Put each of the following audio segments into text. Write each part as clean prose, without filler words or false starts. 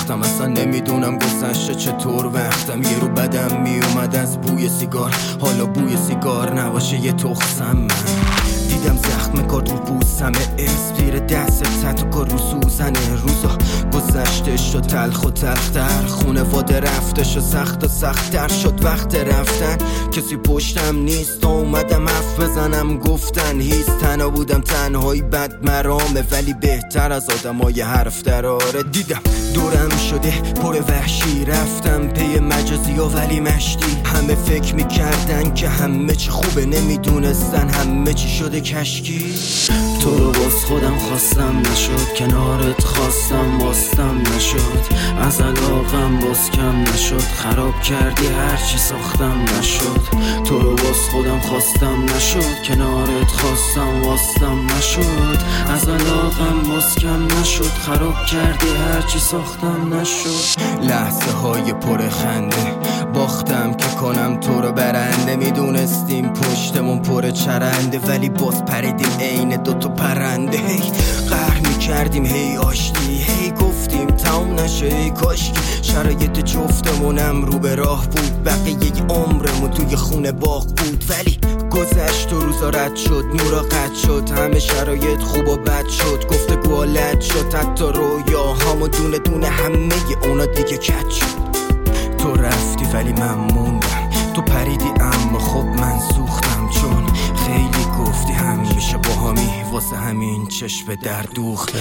ساختم، اصلا نمیدونم گذشته چطور وقتم. یه رو بدم میومد از بوی سیگار، حالا بوی سیگار نباشه یه تخسم. من دیدم زخم کار رو پوستم، اسپیر دست تتو کار رو سوزنه. روزا گذشته شد تلخ و تلختر، خونواده رفته شد سخت و سختتر شد. وقت رفتن کسی پشتم نیست، اومدم حرف بزنم گفتن هیست. تنها بودم تنهایی بد مرامه، ولی بهتر از آدمای حرف دراره. دیدم دورم شده پر وحشی، رفتم پی مجازی و ولی مشتی. همه فکر میکردن که همه چی خوبه، نمیدونستن همه چی شده کشکی. تو رو باز خودم خواستم نشد، کنارت خواستم باستم نشد. از علاقم باز کم نشد، خراب کردی هرچی ساختم نشد. تو رو باز خودم خواستم نشد، کنارت خواستم باستم نشد. از علاقم باز کم نشد، خراب کردی هرچی ساختم نشد. لحظه های پر خنده باختم که کنم تو رو برنده. میدونستیم پشتمون پر چرنده، ولی باز پریدیم عین دوتا پرنده. هی قهر میکردیم هی آشتی، هی گفتیم تموم نشه هی کاشکی. شرایط جفتمونم رو به راه بود، بقیه عمرمون توی خونه باغ بود. ولی گذشت و روزا رد شد، نورا قطع شد، همه شرایط خوب و بد شد. گفتگو لد شد، حتی رویاهامو دونه دونه همه اونا دیگه کج شد. تو رفتی ولی من موندم، تو پریدی اما خب من سوختم. چون خیلی گفتی همیشه با همی، واسه همین چشم در دوخته.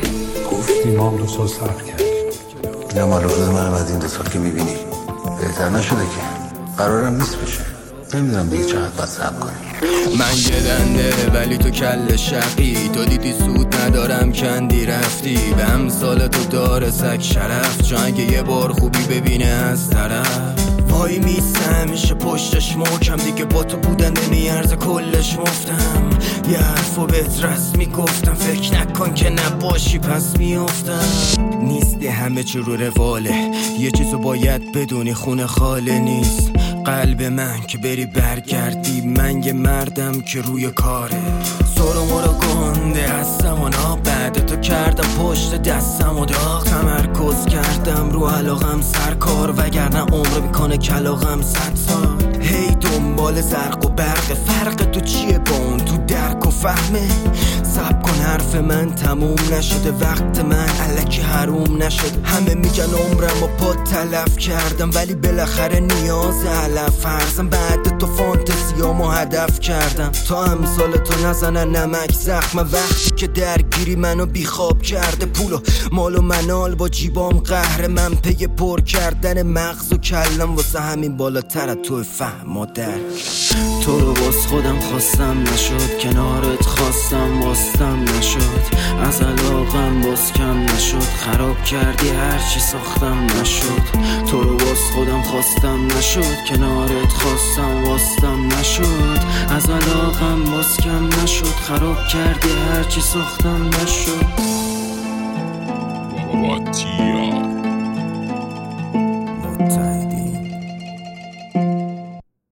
گفتی ما هم 2 سال صبر کرد. نه مال خود منم از این 2 سال که میبینی بهتر نشده که، قرارم نیست بشه. نمیدونم دیگه چقدر باید صبر کنی. من گدنده ولی تو کل شقی، تو دیدی سود ندارم کندی رفتی. به امثال تو داره سگ شرف، چون اگه یه بار خوبی ببینه از طرف. وای میسم میشه پشتش محکم، دیگه با تو بودن نمیارزه کلش مفتم. یه حرفو بهت رسمی گفتم، فکر نکن که نباشی پس میافتم. نیستی همه چی رو رواله، یه چیزو باید بدونی خونه خاله نیست. قلب من که بری برگردی، من یه مردم که روی کاره. سرو مرا گنده هستم و بعد تو کردم پشت دستم و داغ. تمرکز کردم رو علاقم سرکار، وگرنه عمر میکنه کلاغم 100 سال. هی دنبال زرق و برق، فرق تو چیه با اون تو درک و فهمه؟ صبر کن حرف من تموم نشده، وقت من الکی حروم نشد. همه میگن عمرم و پا تلف کردم، ولی بالاخره نیاز علف فرزم. بعد تو فانتزیامو هدف کردم، تا امثال تو نزنن نمک زخم. وقتی که درگیری منو بیخواب کرده، پول و مال و منال با جیبام قهر من. پی پر کردن مغز و کلم، واسه همین بالاتر تو فهم و درک. تو رو باز خودم خواستم نشد، کنارت خواستم باستم نشد. از علاقم باز کم نشد، خراب کردی هرچی ساختم نشد. تو رو باز خودم خواستم نشد، کنارت خواستم باستم نشد. از علاقم باز کم نشد، خراب کردی هرچی ساختم نشد.